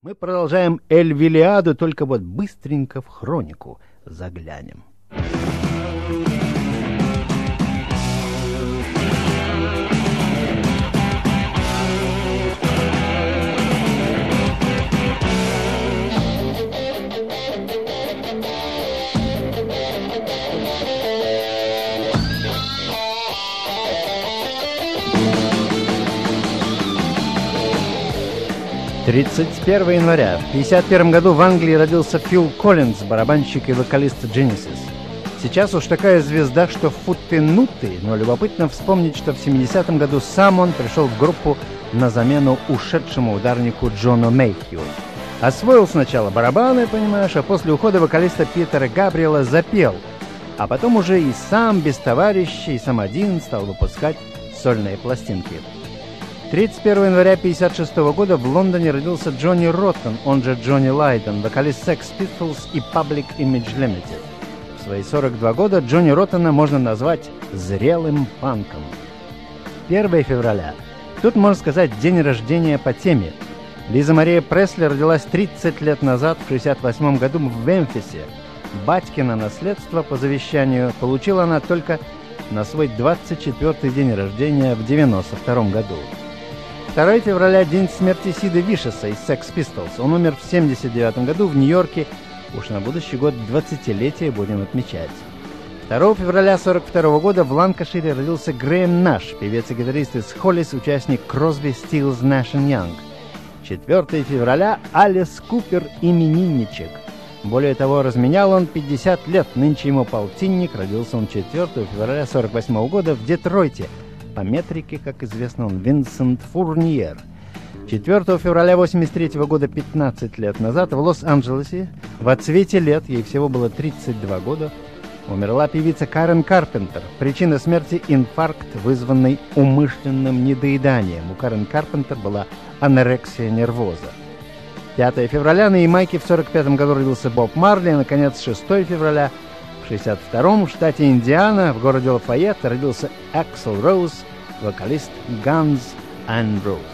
Мы продолжаем Эльвилиаду, только вот быстренько в хронику заглянем. «31 января. В 1951 году в Англии родился Фил Коллинз, барабанщик и вокалист Genesis. Сейчас уж такая звезда, что футы-нуты, но любопытно вспомнить, что в 70-м году сам он пришел в группу на замену ушедшему ударнику Джону Мэйхью. Освоил сначала барабаны, понимаешь, а после ухода вокалиста Питера Габриэла запел, а потом уже и сам без товарищей, сам один стал выпускать сольные пластинки. 31 января 1956 года в Лондоне родился Джонни Роттен, он же Джонни Лайден, вокалист Sex Pistols и Public Image Limited. В свои 42 года Джонни Роттена можно назвать зрелым панком. 1 февраля. Тут, можно сказать, день рождения по теме. Лиза Мария Пресли родилась 30 лет назад, в 1968 году в Мемфисе. Батькино наследство по завещанию получила она только на свой 24-й день рождения в 1992 году. 2 февраля – день смерти Сида Вишеса из Sex Pistols. Он умер в 1979 году в Нью-Йорке. Уж на будущий год 20-летие будем отмечать. 2 февраля 1942 года в Ланкашире родился Грэм Наш, певец и гитарист из Холлис, участник Crosby, Stills, Nash & Young. 4 февраля – Алис Купер, именинничек. Более того, разменял он 50 лет, нынче ему полтинник, родился он 4 февраля 1948 года в Детройте. По метрике, как известно, он Винсент Фурниер. 4 февраля 1983 года, 15 лет назад, в Лос-Анджелесе, в отцвете лет, ей всего было 32 года, умерла певица Карен Карпентер. Причина смерти – инфаркт, вызванный умышленным недоеданием. У Карен Карпентер была анорексия нервоза. 5 февраля на Ямайке в 1945 году родился Боб Марли. И, наконец, 6 февраля в 1962 в штате Индиана, в городе Лафайетт, родился Аксел Роуз, вокалист Guns N' Roses.